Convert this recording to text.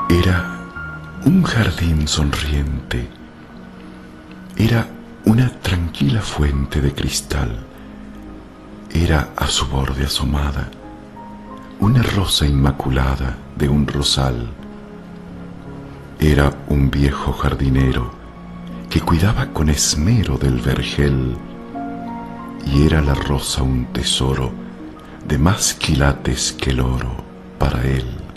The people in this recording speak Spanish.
Era un jardín sonriente, era una tranquila fuente de cristal, era a su borde asomada una rosa inmaculada de un rosal. Era un viejo jardinero que cuidaba con esmero del vergel, y era la rosa un tesoro de más quilates que el oro para él.